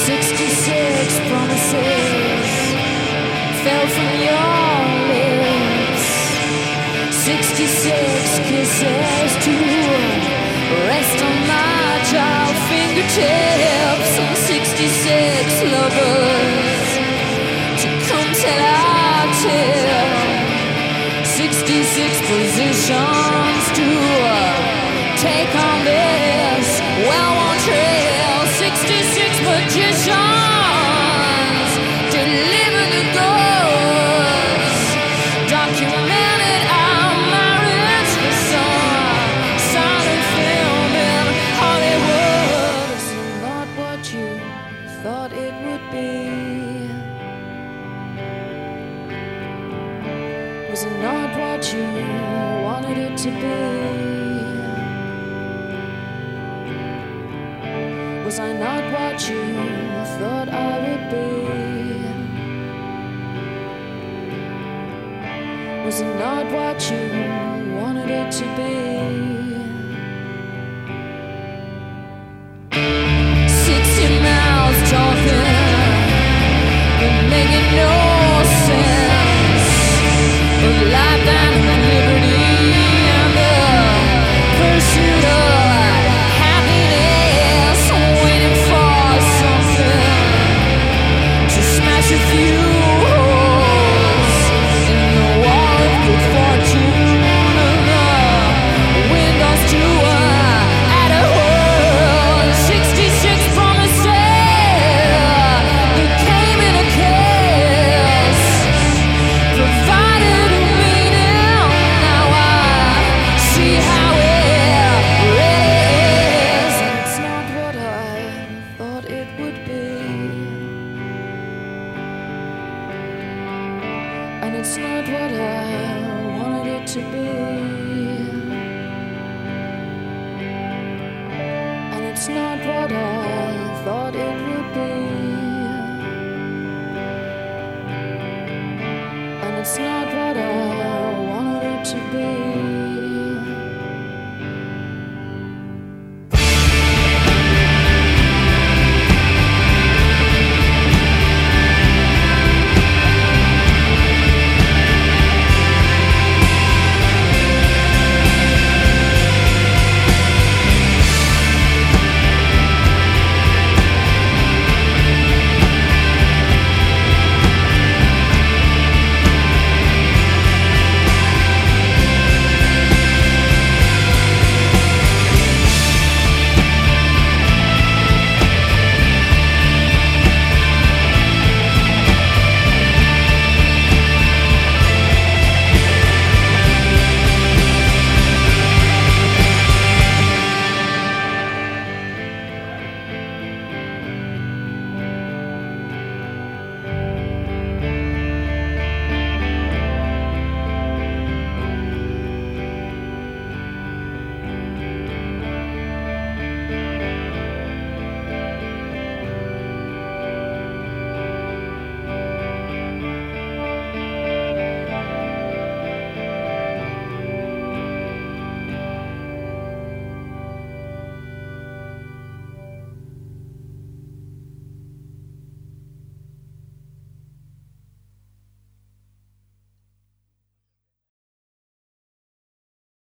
66 promises fell from your lips. 66 kisses to rest on my child fingertips. And 66 lovers to come tell our tale. 66 positions to take on this well-worn trail. 66 magicians deliver the goods. Documented our marriage for some silent film in Hollywood. Is it not what you thought it would be? Was it not what you wanted it to be? Was I not what you thought I would be? Was it not what you wanted it to be? 60 mouths talking, but making no sense. Of life and liberty and the pursuit of happiness, waiting for something to smash a few holes in the wall of good fortune and the windows to add a hole. 66 promises that came in a case, provided a meaning. Now I see how it really is. And it's not what I thought it would be. And it's not what I wanted it to be. And it's not what I thought it would be. And it's not